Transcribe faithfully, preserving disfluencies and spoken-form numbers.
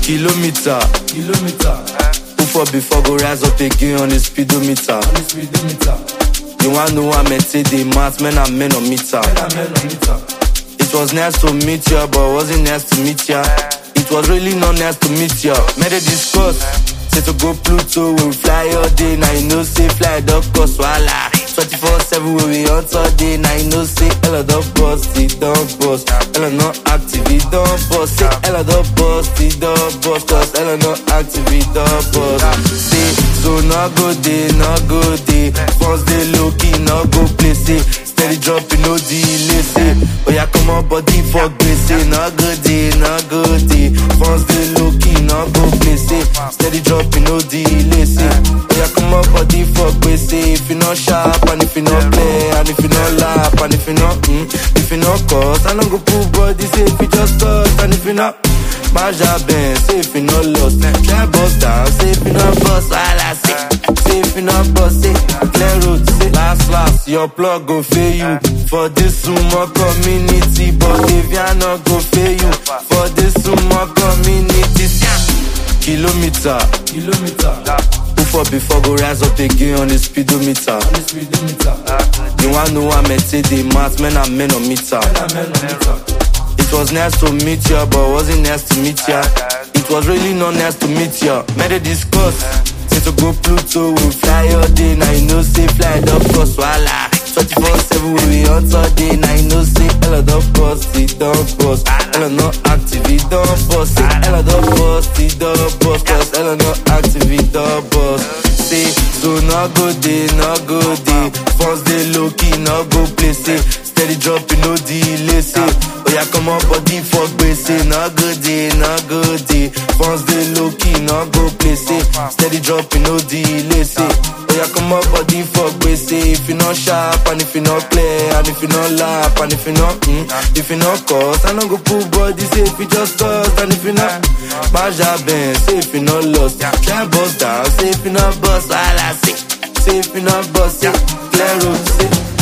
Kilometer, kilometer. who for before go rise up again on the speedometer. On the speedometer. You wanna know how men say the math, men and men on meter. Men and men on meter. It was nice to meet ya, but wasn't nice to meet ya. It was really not nice to meet ya. Made a discuss, say to go Pluto, we fly all day. Now you know say fly dog cost wala. twenty-four seven we we on all day. Now you know say Ella dog bust, it don't bust. Ella not active, it don't bust. Say Ella dog bust, it don't bust. Cause Ella not active, it don't bust. Say so no go day, no go day. First day low key, no go play. Say steady dropping, no delay. Say oh yeah, come on body for grace. Say no go day, no go day. First day low key, no go play. Say steady dropping, no delay. Say oh yeah, come on body for grace. Say if you not sharp and if you not play and if you not laugh and if you not mm, if you not cause I don't go pull body. Say if you just cause and if you not Maja Ben, say if you not lost, try bust down. Say if you not bust, all I say. Say if you not bust, say clear road. Say last last, your plug go fail you for this sumo community. But if you not go fail you for this sumo community. Kilometer, kilometer. who for before go rise up again on the speedometer. On the speedometer. You wanna know how men say the math, men and men on meter. Men and men on meter. It was nice to meet ya, but wasn't nice to meet ya. It was really not nice to meet ya. Made a discuss, say to go Pluto, we fly all day. Now you know say fly dog cost wala. twenty-four seven we we on all day. Now you know say Ella dog bust, it don't bust. Ella not active, it don't bust. Say Ella dog bust, it don't bust. Cause Ella not active, it don't bust. Say so no go day, no go day. First day low key, no go play. Say steady dropping, no delay. Say oh yeah, come on body for grace. Say no go day, no go day. First day low key, no go play. Say steady dropping, no delay. Say oh yeah, come on body for grace. Say if you not sharp and if you not play and if you not laugh and if you not mm, if you not cause I don't go pull body. Say if you just cause and if you not Maja Ben, say if you not lost, try bust down. Say if you not bust, all I say. Say if you not bust, yeah, clear road. Say